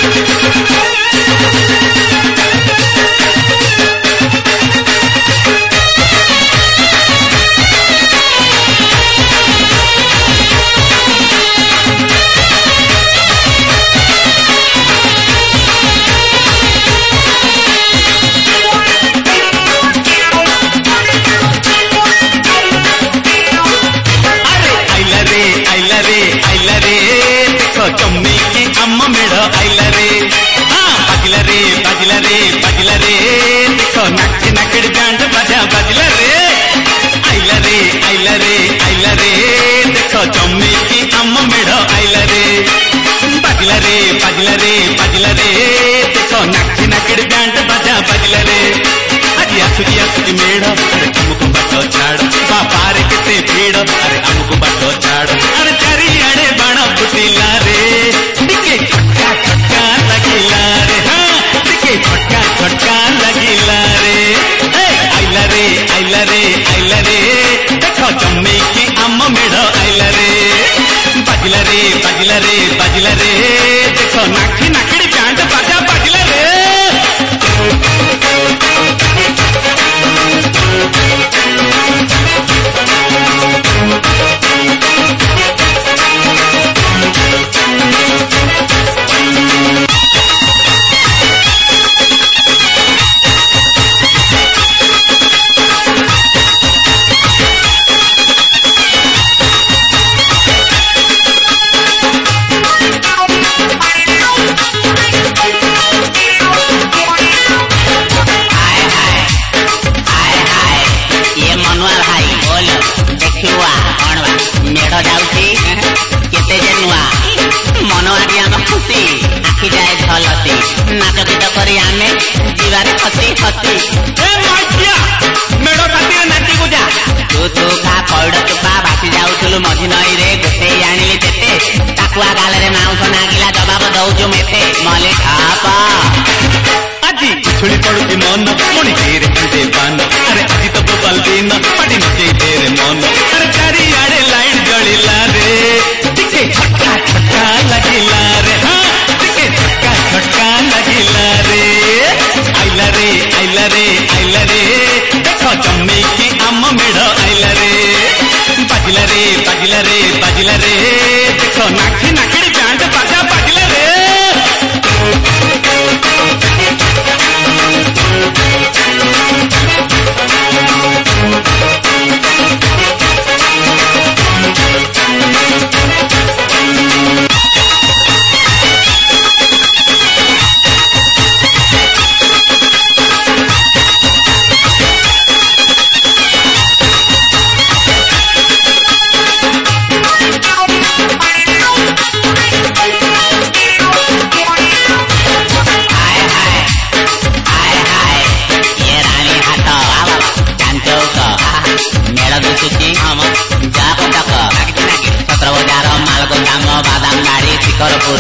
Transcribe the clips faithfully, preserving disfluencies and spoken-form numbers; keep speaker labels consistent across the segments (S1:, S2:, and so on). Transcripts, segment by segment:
S1: चम्मी की अम्मा मेढ़ आइला रे हाँ बाजिला रे बाजिला रे बाजिला रे देखो नाच नाकड़ बैंड बाजा बाजिला रे आइला रे आइला रे आइला रे देखो चम्मी की अम्मा मेढ़ आइला रे बाजिला रे बाजिला रे बाजिला रे देखो नाच नाकड़ बैंड बाजा बाजिला रे आज आसुची आसुची मेढ़ अरे हमको बाटो छाड़ बापारे केते भीड़ अरे हमको बाटो छाड़ अरे चारिआडे बाण फुटिला रे टिके छटका छटका लगिला रे हाँ टिके छटका छटका लगिला रे आइला रे आइला रे आइला रे देखो जम्मी की अम्मा मेढ़ आइला रे बाजिला रे बाजिला रे बाजिला रे देखो नाखी नाकड़ी बैंड बाजा बाजिला रे नाच गीत करी आमे जीवारे खसी खसी मेढ़ पाती नाची पूजा तू तू खा पौड़ चुपा भासी जाऊलु मझी नई रे गोटे आनिली तेते टाकुआ गाल रे माउस नागिला जवाब दौचु मेथे मले खापा আজি छुड़ी पड़ुची मन पुणी तेरे कंदे पान अरे आज तो बोबल दिन पाटी नचे तेरे मन अरे चारिआडे लाइट जलिला रे टिके छटका छटका लगिला रे हाँ टिके छटका छटका लगिला रे आइला रे आइला रे आइला रे देखो जम्मी की अम्मा मेढ़ आइला रे बाजिला रे बाजिला रे बाजिला रे देखो नाखी नाकड़ी बैंड बाजा बाजिला रे बादाम गाड़ी शिखरपुर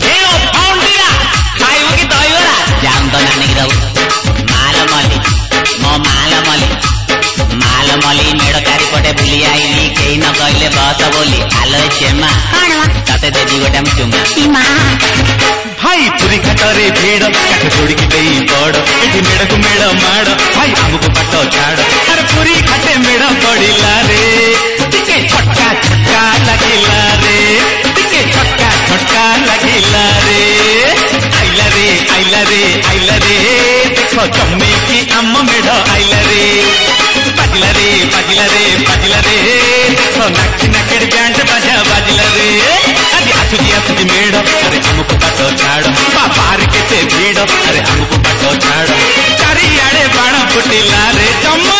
S1: खाइबू कि दहीबरा जाम तो नानी दऊ मालमली मो मालमली मालमली मेढ़ चारिपटे बुली आईली कहीं न कहले बस बोली आलो चेमा तते देवी गोटे चुमा भाई पुरी घाटरे भेड़ काठ जोड़ी गई बड़ एठी मेढ़ को मेढ़ माड़ भाई आमको बाट छाड़ अरे पुरी घाटे मेढ़ पड़िला रे टिके छटका छटका लगिला रे टिके छटका छटका लगिला रे आइला रे आइला रे आइला रे देखो जम्मी की अम्मा मेढ़ आइला रे बाजिला रे बाजिला रे बाजिला रे देखो नाची नाकड़ बैंड बाजा बाजिला रे आज आसुची आसुची मेढ़ अरे हमको बाट छाड़ बापार केते भीड़ अरे हमको बाट छाड़ चारिआडे बाण फुटिला रे जम्मा